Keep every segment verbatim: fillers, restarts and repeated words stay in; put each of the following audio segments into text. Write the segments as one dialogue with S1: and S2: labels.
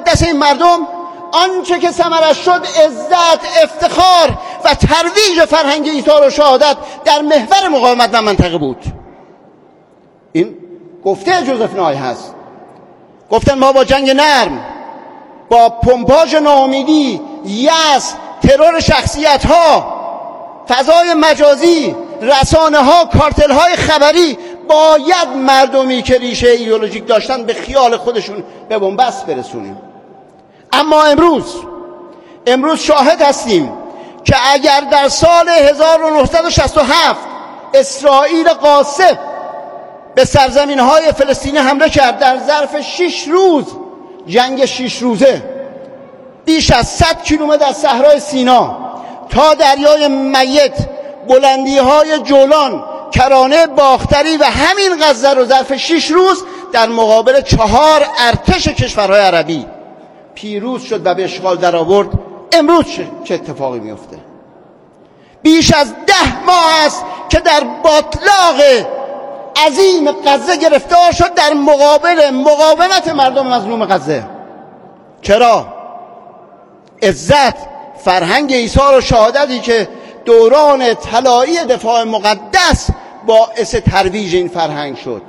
S1: مقدس این مردم، آنچه که ثمرش شد عزت، افتخار و ترویج فرهنگ ایثار و شهادت در محور مقاومت و منطقه بود. این گفته جوزف نای هست. گفتن ما با جنگ نرم، با پمپاژ ناامیدی، یأس، ترور شخصیت ها، فضای مجازی، رسانه ها، کارتل های خبری، باید مردمی که ریشه ایدئولوژیک داشتن به خیال خودشون به بنبست برسونیم. اما امروز امروز شاهد هستیم که اگر در سال هزار و نهصد و شصت و هفت اسرائیل غاصب به سرزمین‌های فلسطینی حمله کرد، در ظرف شش روز، جنگ شش روزه، بیش از صد کیلومتر از صحرای سینا تا دریای میت، بلندی‌های جولان، کرانه باختری و همین غزه رو ظرف شش روز در مقابل چهار ارتش کشورهای عربی پیروز شد و به اشغال در آورد. امروز چه اتفاقی میفته؟ بیش از ده ماه است که در باطلاق عظیم غزه گرفتار شد در مقابل مقاومت مردم مظلوم غزه. چرا؟ عزت، فرهنگ ایثار و شهادتی که دوران طلایی دفاع مقدس باعث ترویج این فرهنگ شد.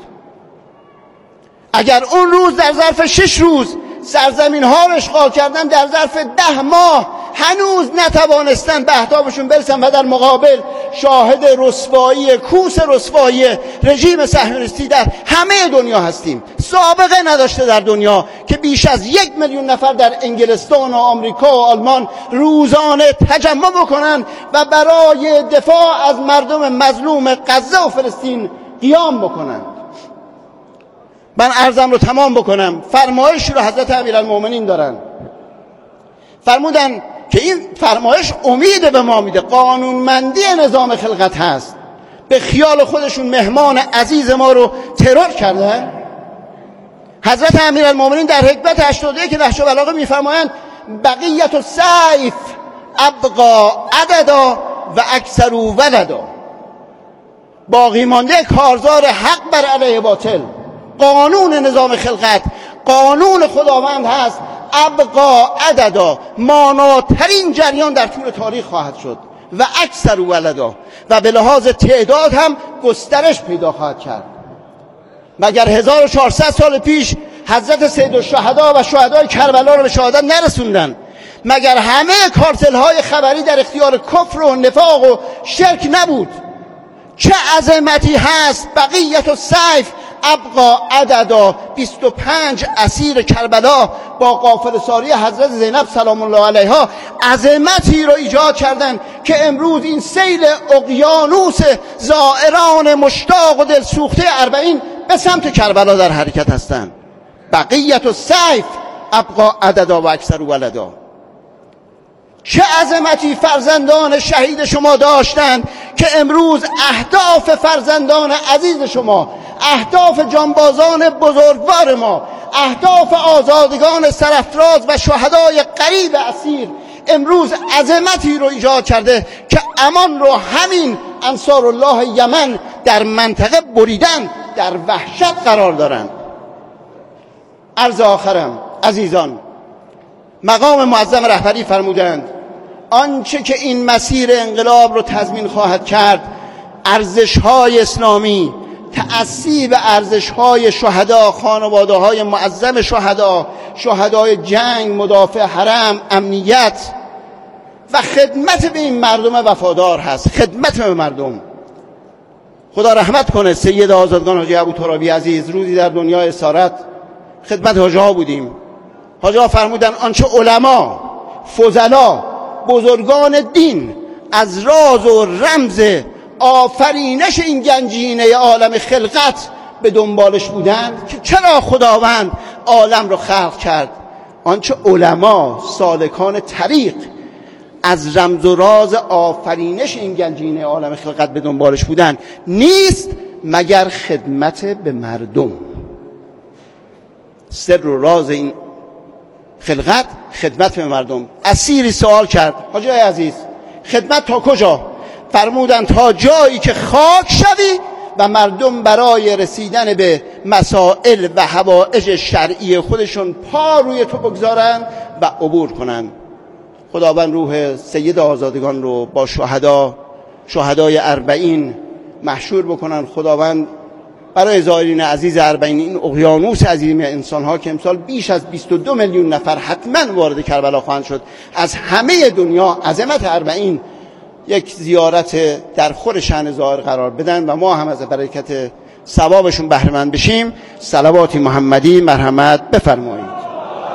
S1: اگر اون روز در ظرف شش روز سرزمین ها رو اشغال کردن، در ظرف ده ماه هنوز نتوانستن به اهدافشون برسن و در مقابل شاهد رسوایی، کوس رسوایی رژیم صهیونیستی در همه دنیا هستیم. سابقه نداشته در دنیا که بیش از یک میلیون نفر در انگلستان و آمریکا و آلمان روزانه تجمع بکنن و برای دفاع از مردم مظلوم غزه و فلسطین قیام بکنن. من عرضم رو تمام بکنم. فرمایشی رو حضرت امیرالمومنین دارن، فرمودن که این فرمایش امید به ما میده، قانونمندی نظام خلقت هست. به خیال خودشون مهمان عزیز ما رو ترور کردن. حضرت امیرالمومنین در حکمت هشتاد و یک نهج البلاغه میفرمایند بقیت السیف ابقا عددا و اکثر ولدا. باقی مانده کارزار حق بر علیه باطل. قانون نظام خلقت، قانون خداوند هست ابقا عددا، ماناترین جریان در طول تاریخ خواهد شد و اکثر ولدا، و به لحاظ تعداد هم گسترش پیدا خواهد کرد. مگر هزار و چهارصد سال پیش حضرت سیدالشهدا و شهدای کربلا رو به شهادت نرسوندن؟ مگر همه کارتل های خبری در اختیار کفر و نفاق و شرک نبود؟ چه عظمتی هست بقیت السیف ابقا عددا. بیست و پنج اسیر کربلا با قافله‌ساری حضرت زینب سلام الله علیها عظمتی رو ایجاد کردن که امروز این سیل اقیانوس زائران مشتاق و دلسوخته اربعین به سمت کربلا در حرکت هستند. بقیت السیف ابقا عددا و اکثر ولدا. چه عظمتی فرزندان شهید شما داشتند که امروز اهداف فرزندان عزیز شما، اهداف جانبازان بزرگوار ما، اهداف آزادگان سرافراز و شهدای غریب اسیر امروز عظمتی رو ایجاد کرده که امان رو همین انصار الله یمن در منطقه بریدن، در وحشت قرار دارند. عرض آخرم عزیزان، مقام معظم رهبری فرمودند آنچه که این مسیر انقلاب رو تضمین خواهد کرد ارزش‌های اسلامی، تأسی به ارزش‌های شهدا، خانواده‌های معظم شهدا، شهدای جنگ، مدافع حرم، امنیت و خدمت به این مردم وفادار هست. خدمت به مردم. خدا رحمت کنه سید آزادگان حاجی ابوترابی عزیز، روزی در دنیای اسارت خدمت حاجی‌ها بودیم. حاجی‌ها فرمودن آنچه علما، فضلا، بزرگان دین از راز و رمز آفرینش این گنجینه عالم خلقت به دنبالش بودند که چرا خداوند عالم رو خلق کرد، آنچه علما، سالکان طریق از رمز و راز آفرینش این گنجینه عالم خلقت به دنبالش بودند نیست مگر خدمت به مردم. سر و راز این خلقت خدمت به مردم. اسیری سوال کرد حاجی عزیز خدمت تا کجا؟ فرمودند تا جایی که خاک شوی و مردم برای رسیدن به مسائل و حوائج شرعی خودشون پا روی تو بگذارن و عبور کنن. خداوند روح سید آزادگان رو با شهدا شهدای اربعین محشور بکنن. خداوند برای زائرین عزیز اربعین، این اقیانوس عظیم انسان ها که امسال بیش از بیست و دو میلیون نفر حتما وارد کربلا خواهند شد از همه دنیا، عظمت اربعین یک زیارت در خور شأن زائر قرار بدن و ما هم از برکت ثوابشون بهره مند بشیم. صلوات محمدی مرحمت بفرمایید.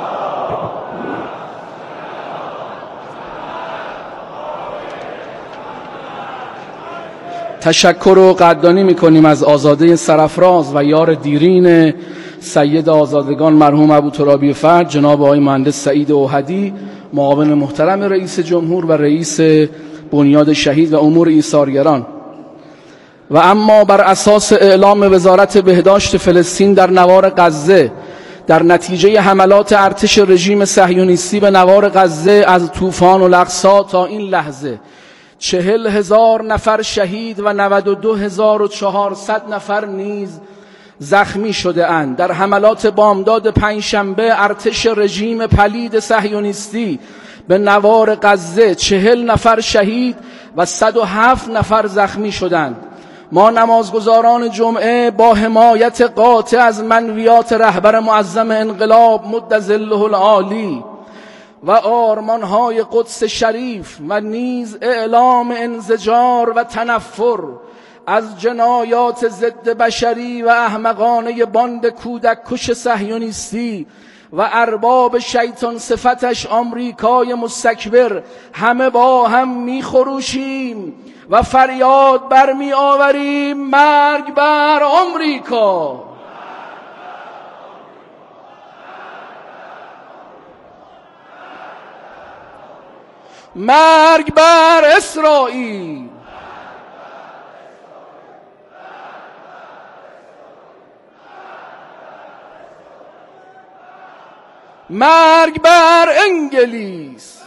S2: تشکر و قدردانی میکنیم از آزاده سرافراز و یار دیرین سید آزادگان مرحوم ابوترابی فرد جناب آقای مهندس سعید اوحدی، معاون محترم رئیس جمهور و رئیس بنیاد شهید و امور ایثارگران. و اما بر اساس اعلام وزارت بهداشت فلسطین در نوار غزه در نتیجه حملات ارتش رژیم صهیونیستی به نوار غزه از طوفان الاقصی تا این لحظه چهل هزار نفر شهید و نود و دو هزار و چهارصد نفر نیز زخمی شده اند. در حملات بامداد پنجشنبه ارتش رژیم پلید صهیونیستی به نوار غزه چهل نفر شهید و صد و هفت نفر زخمی شدند. ما نمازگزاران جمعه با حمایت قاطع از منویات رهبر معظم انقلاب مد ظله العالی و آرمانهای قدس شریف و نیز اعلام انزجار و تنفر از جنایات ضد بشری و احمقانه باند کودک کش صهیونیستی و ارباب شیطان صفتش آمریکای مستکبر همه با هم میخروشیم و فریاد برمی آوریم: مرگ بر آمریکا، مرگ بر اسرائیل، مرگ بر انگلیس.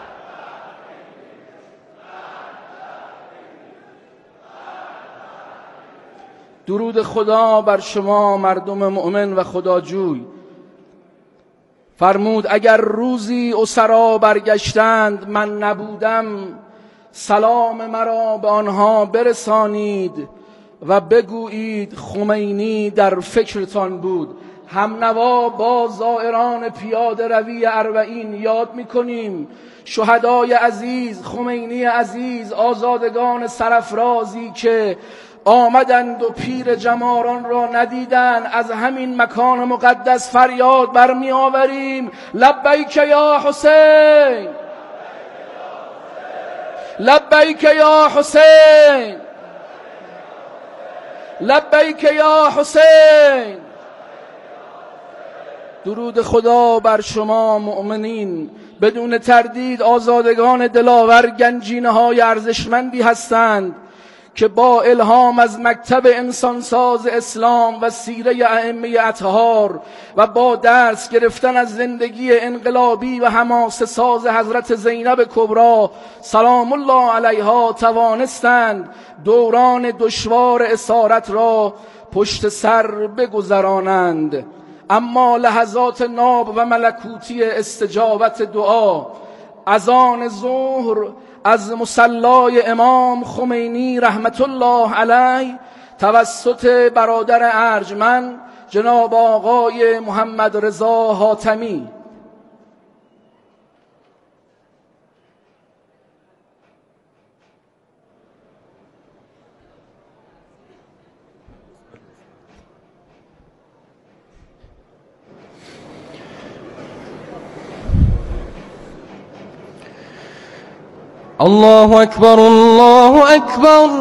S2: درود خدا بر شما مردم مؤمن و خداجوی. فرمود اگر روزی اسرا برگشتند من نبودم، سلام مرا به آنها برسانید و بگویید خمینی در فکرتان بود. هم نوا با زائران پیاده روی اربعین یاد میکنیم شهدای عزیز، خمینی عزیز، آزادگان سرافرازی که آمدند و پیر جماران را ندیدند. از همین مکان مقدس فریاد برمی آوریم: لبیک یا حسین، لبیک یا حسین، لبیک یا حسین. درود خدا بر شما مؤمنین. بدون تردید آزادگان دلاور گنجینه های ارزشمندی هستند که با الهام از مکتب انسانساز اسلام و سیره ائمه اطهار و با درس گرفتن از زندگی انقلابی و حماسه ساز حضرت زینب کبری سلام الله علیها توانستند دوران دشوار اسارت را پشت سر بگذرانند. اما لحظات ناب و ملکوتی استجابت دعا از آن ظهر از مصلای امام خمینی رحمت الله علیه توسط برادر ارجمند جناب آقای محمد رضا حاتمی
S3: الله أكبر الله أكبر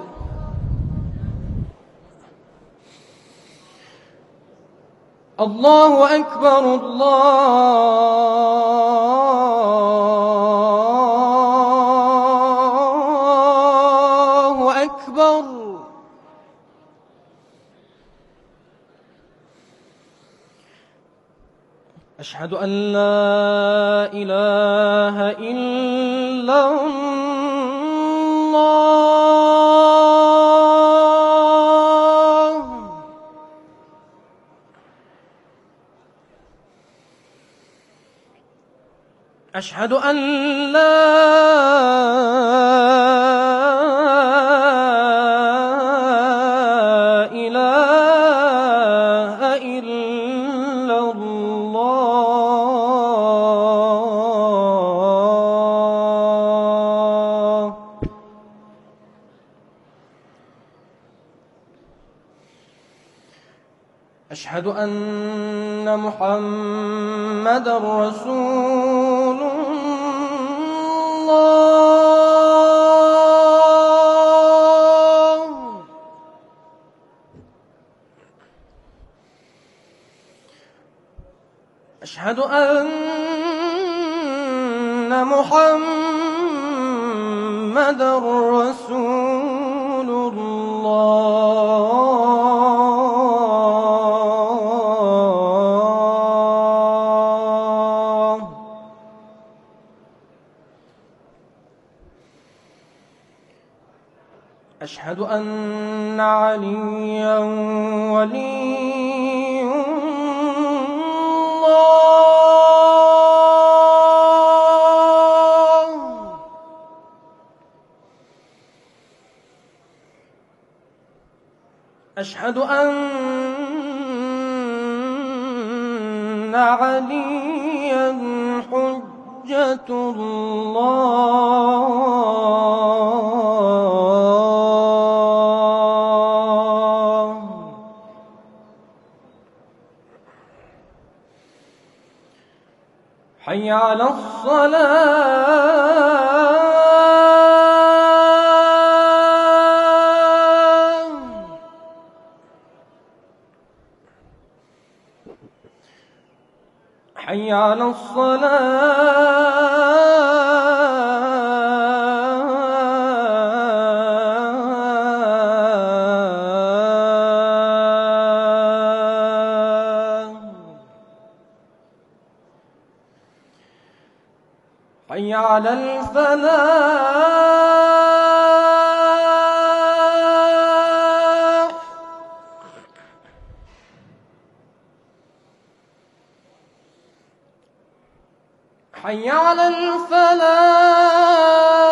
S3: الله أكبر الله أكبر أشهد أن لا إله إلا الله أشهد أن لا إله إلا الله. أشهد أن محمدًا رسول الله. أشهد أن محمدًا رسول الله. أشهد أن عليا ولي الله. أشهد أن عليا حجة الله. حي على الصلاة. حي على الصلاة. حي على الفلاح. حي على الفلاح.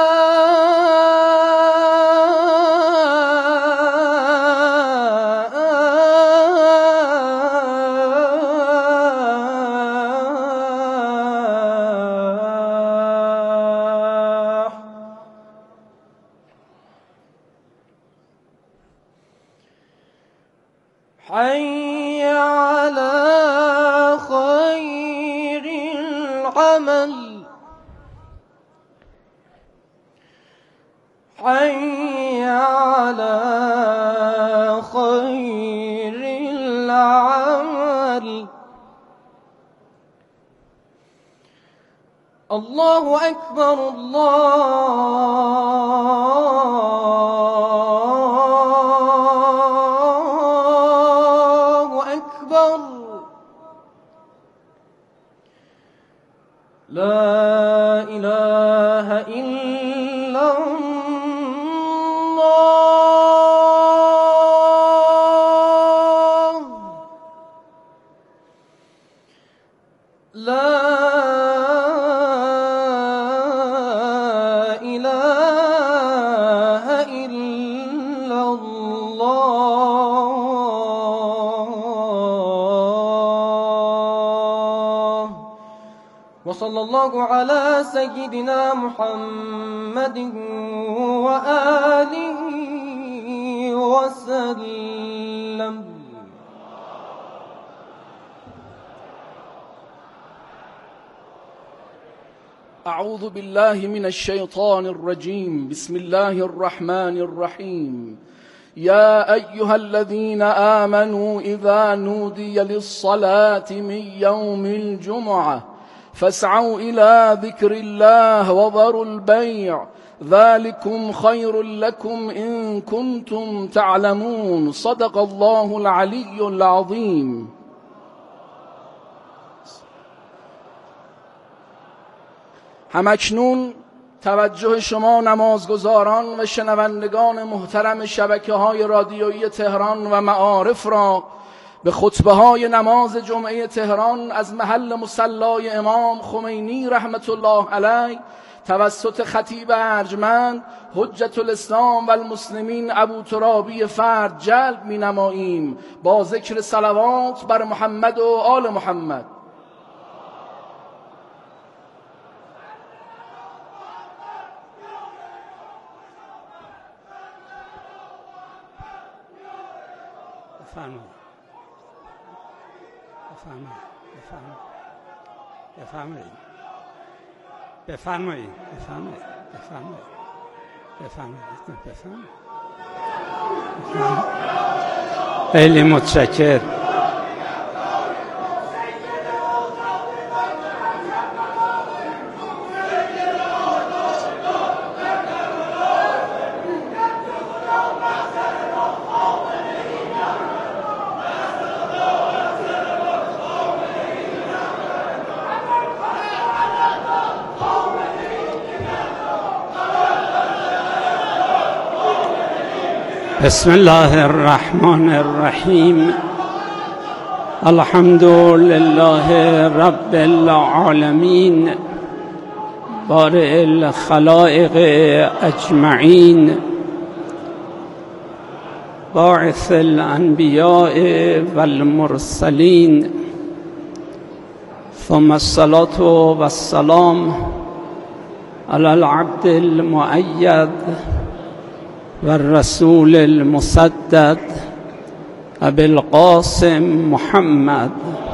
S3: حي على خير العمل. حي على خير العمل. الله أكبر. الله أكبر. لا إله إلا الله. لا إله إلا الله. وصلى الله على سيدنا محمد وآله وسلم.
S2: أعوذ بالله من الشيطان الرجيم. بسم الله الرحمن الرحيم. يا أيها الذين آمنوا إذا نودي للصلاة من يوم الجمعة فاسعوا إلى ذكر الله وذروا البيع ذلكم خير لكم إن كنتم تعلمون. صدق الله العلي العظيم. همکنون توجه شما نمازگزاران و شنوندگان محترم شبکه‌های رادیویی تهران و معارف را به خطبه های نماز جمعه تهران از محل مصلای امام خمینی رحمت الله علیه توسط خطیب ارجمند حجت الاسلام و المسلمین ابو ترابی فرد جلب می نماییم با ذکر صلوات بر محمد و آل محمد.
S4: بفرمایید بفرمایید بفرمایید بفرمایید بفرمایید بفرمایید بفرمایید خیلی متشکرم. بسم الله الرحمن الرحیم. الحمد لله رب العالمین بارئ الخلائق اجمعین باعث الانبیاء والمرسلین ثم الصلاة والسلام علی العبد المؤید والرسول المسدد ابي القاسم محمد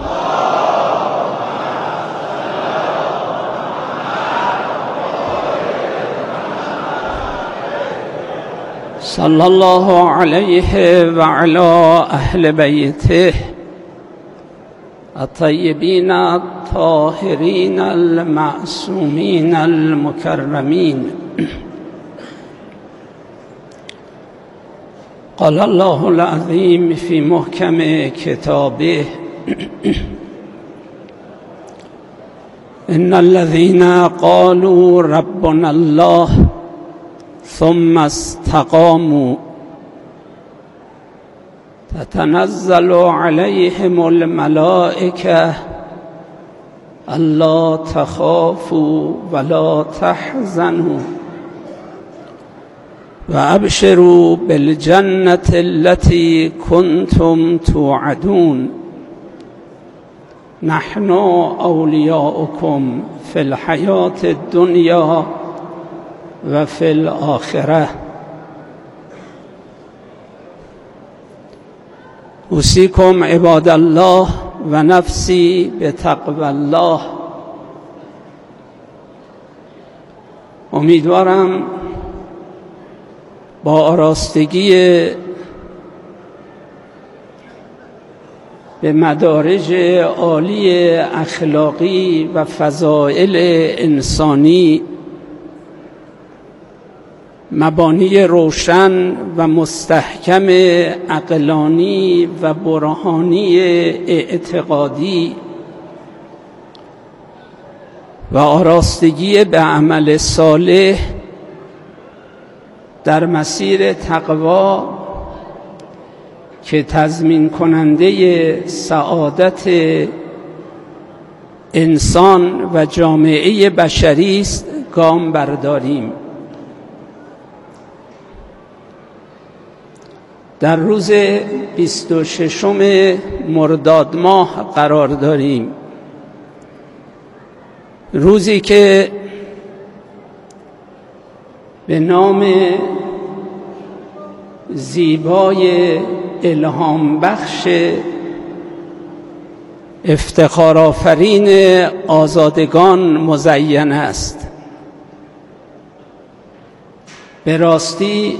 S4: صلى الله عليه وعلى أهل بيته الطيبين الطاهرين المعصومين المكرمين. قال الله العظيم في محكم كتابه إن الذين قالوا ربنا الله ثم استقاموا تتنزل عليهم الملائكة ألا تخافوا ولا تحزنوا وأبشروا بالجنة التي كنتم توعدون نحن أولياؤكم في الحياة الدنيا وفي الآخرة. أوصيكم عباد الله ونفسي بتقوى الله. امیدوارم با آراستگی به مدارج عالی اخلاقی و فضائل انسانی مبانی روشن و مستحکم عقلانی و برهانی اعتقادی و آراستگی به عمل صالح در مسیر تقوا که تضمین کننده سعادت انسان و جامعه بشری است گام برداریم. در روز بیست و ششم مرداد ماه قرار داریم، روزی که به نام زیبای الهام بخش افتخارآفرین آزادگان مزین است. به راستی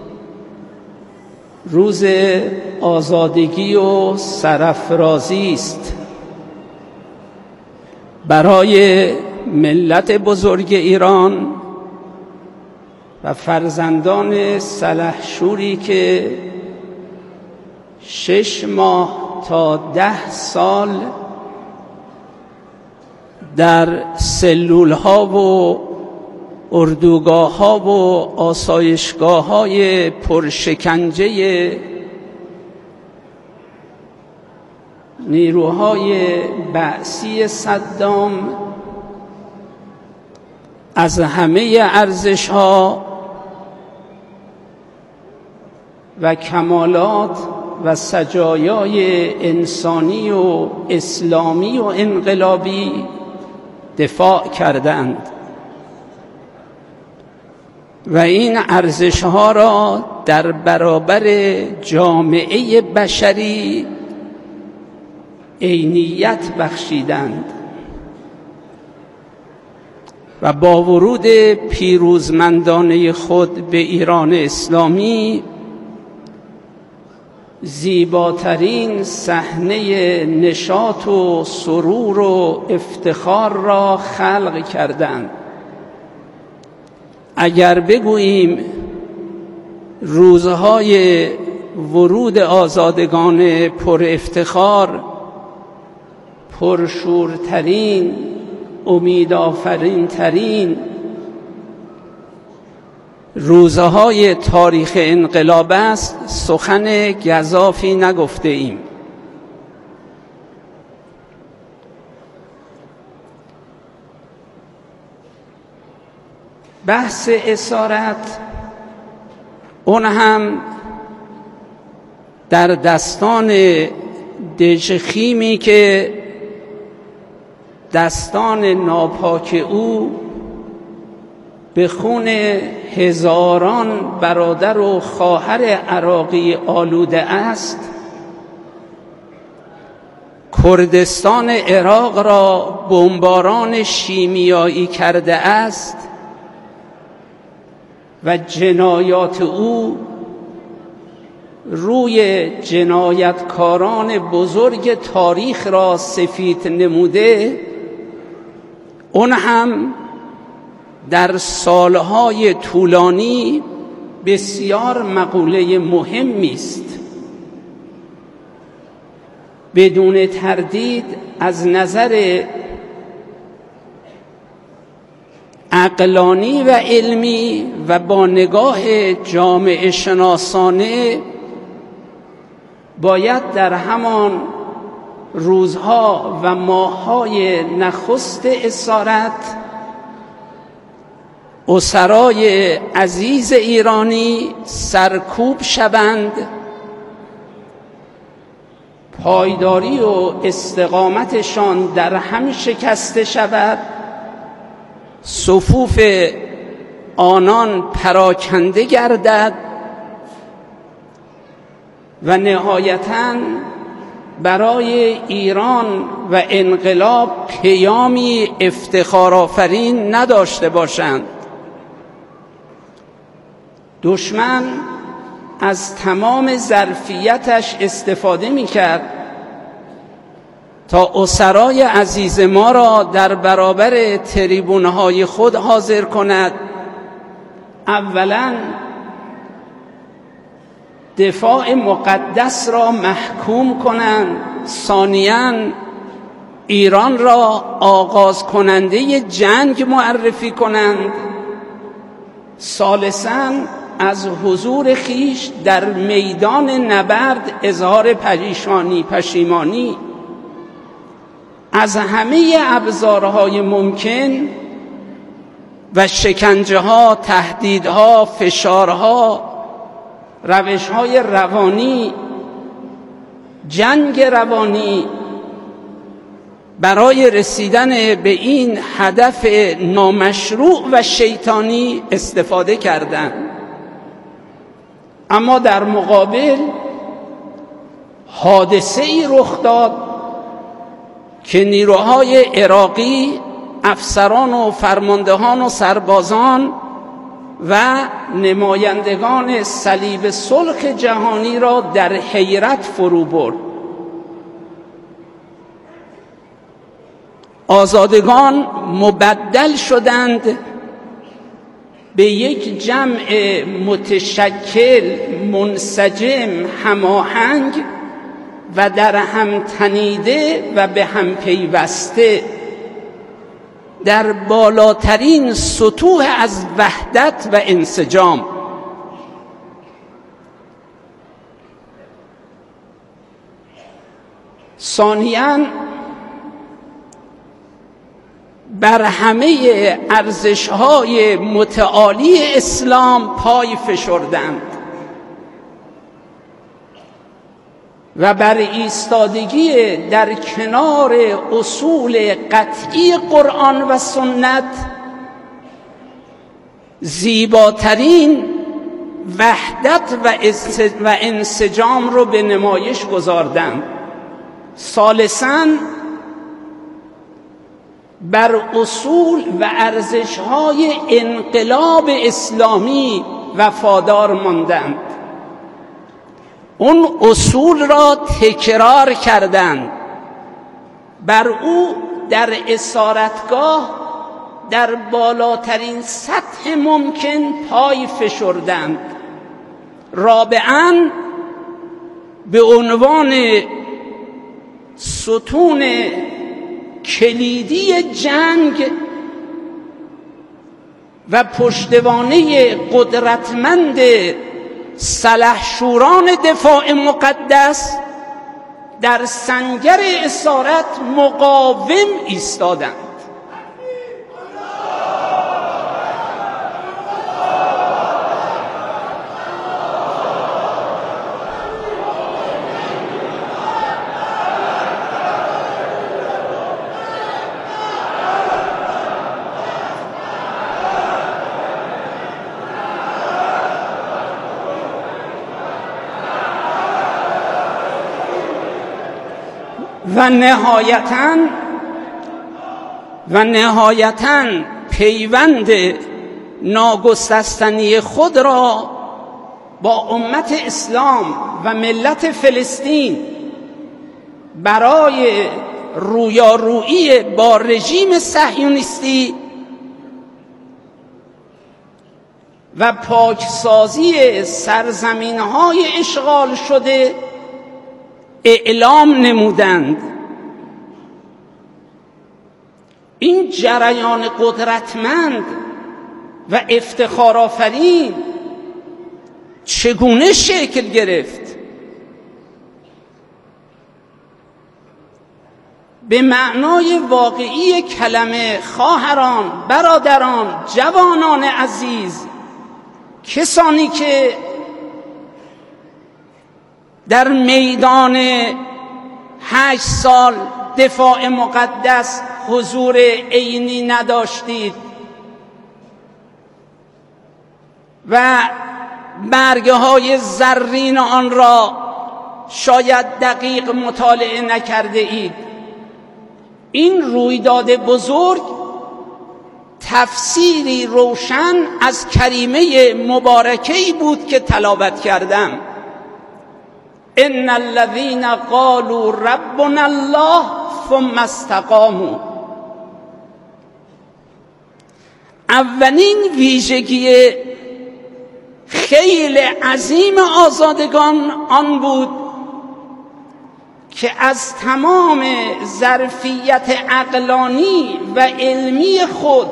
S4: روز آزادگی و سرافرازی است برای ملت بزرگ ایران و فرزندان سلحشوری که شش ماه تا ده سال در سلول ها و اردوگاه ها و آسایشگاه های پرشکنجه نیروهای بعثی صدام از همه ارزش‌ها و کمالات و سجایای انسانی و اسلامی و انقلابی دفاع کردند و این ارزش‌ها را در برابر جامعه بشری عینیت بخشیدند و با ورود پیروزمندانه خود به ایران اسلامی زیباترین صحنه نشاط و سرور و افتخار را خلق کردند. اگر بگوییم روزهای ورود آزادگان پر افتخار پرشورترین، امیدآفرین ترین روزهای تاریخ انقلاب است، سخن گزافی نگفته ایم. بحث اسارت اون هم در دستان دژخیمی که دستان ناپاک او به خون هزاران برادر و خواهر عراقی آلوده است، کردستان عراق را بمباران شیمیایی کرده است و جنایات او روی جنایتکاران بزرگ تاریخ را سفید نموده، اون هم در سالهای طولانی بسیار مقوله مهمی است. بدون تردید از نظر عقلانی و علمی و با نگاه جامعه شناسانه باید در همان روزها و ماههای نخست اسارت اسرای عزیز ایرانی سرکوب شوند، پایداری و استقامتشان در هم شکسته شود، صفوف آنان پراکنده گردد و نهایتاً برای ایران و انقلاب پیامی افتخارآفرین نداشته باشند. دشمن از تمام ظرفیتش استفاده می‌کرد تا اسرای عزیز ما را در برابر تریبون‌های خود حاضر کند. اولاً دفاع مقدس را محکوم کنند، ثانیاً ایران را آغاز کننده جنگ معرفی کنند، ثالثاً از حضور خیش در میدان نبرد اظهار پریشانی پشیمانی از همه ابزارهای ممکن و شکنجه‌ها، تهدیدها، فشارها، روش‌های روانی، جنگ روانی برای رسیدن به این هدف نامشروع و شیطانی استفاده کردند. اما در مقابل حادثه‌ای رخ داد که نیروهای عراقی، افسران و فرماندهان و سربازان و نمایندگان صلیب صلح جهانی را در حیرت فرو برد. آزادگان مبدل شدند به یک جمع متشکل، منسجم، هماهنگ و در هم تنیده و به هم پیوسته در بالاترین سطوح از وحدت و انسجام. ثانیاً بر همه ارزش‌های متعالی اسلام پای فشردند و بر ایستادگی در کنار اصول قطعی قرآن و سنت زیباترین وحدت و انسجام رو به نمایش گذاردند. ثالثاً بر اصول و ارزش‌های انقلاب اسلامی وفادار ماندند. اون اصول را تکرار کردند، بر او در اسارتگاه در بالاترین سطح ممکن پای فشردند. رابعاً به عنوان ستون کلیدی جنگ و پشتوانه قدرتمند سلحشوران دفاع مقدس در سنگر اسارت مقاوم ایستادند. و نهایتاً و نهایتاً پیوند ناگسستنی خود را با امت اسلام و ملت فلسطین برای رویارویی با رژیم صهیونیستی و پاکسازی سرزمین‌های اشغال شده اعلام نمودند. این جریان قدرتمند و افتخارآفرین چگونه شکل گرفت؟ به معنای واقعی کلمه خواهران، برادران، جوانان عزیز، کسانی که در میدان هشت سال دفاع مقدس حضور عینی نداشتید و برگه های زرین آن را شاید دقیق مطالعه نکرده اید. این رویداد بزرگ تفسیری روشن از کریمه مبارکه‌ای بود که تلاوت کردم. ان الذين قالوا ربنا الله ثم استقاموا. اولین ویژگی خیلی عظیم آزادگان آن بود که از تمام ظرفیت عقلانی و علمی خود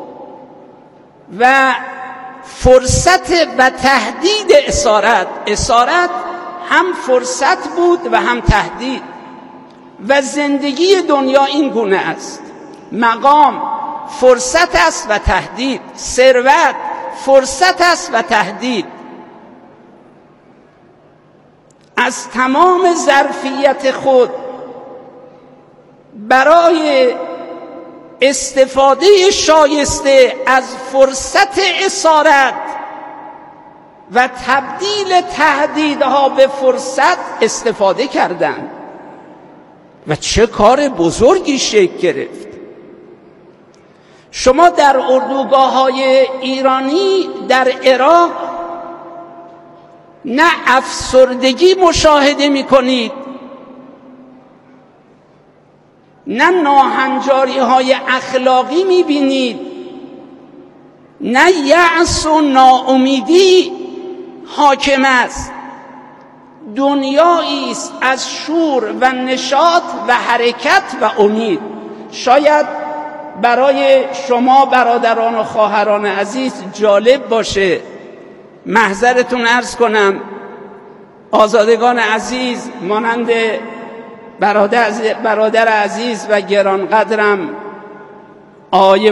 S4: و فرصت و تهدید اسارت اسارت هم فرصت بود و هم تهدید، و زندگی دنیا این گونه است. مقام فرصت است و تهدید، ثروت فرصت است و تهدید. از تمام ظرفیت خود برای استفاده شایسته از فرصت اسارت و تبدیل تهدیدها به فرصت استفاده کردند و چه کار بزرگی شکل گرفت. شما در اردوگاه‌های ایرانی در عراق نه افسردگی مشاهده می‌کنید، نه ناهنجاری‌های اخلاقی می‌بینید، نه یأس و ناامیدی حاکم است. دنیایی است از شور و نشاط و حرکت و امید. شاید برای شما برادران و خواهران عزیز جالب باشه، محضرتون عرض کنم، آزادگان عزیز مانند برادر, برادر عزیز و گرانقدرم آقای